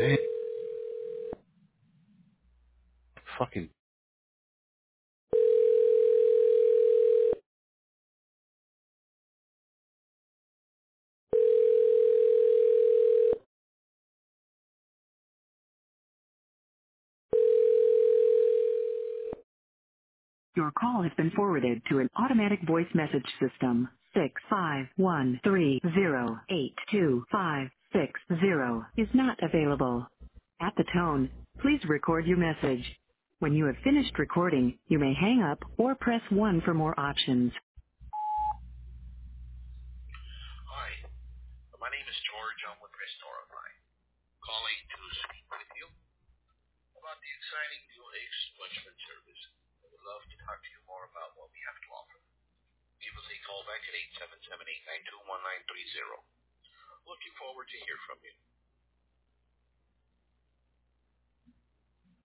Damn, fucking. Your call has been forwarded to an automatic voice message system. 65130825560 is not available. At the tone, please record your message. When you have finished recording, you may hang up or press 1 for more options. Hi, my name is George. I'm with Restore Online, calling to speak with you about the exciting new expunchment service. I would love to talk to you more about what we have to offer. Give us a call back at 877-892-1930. Looking forward to hear from you.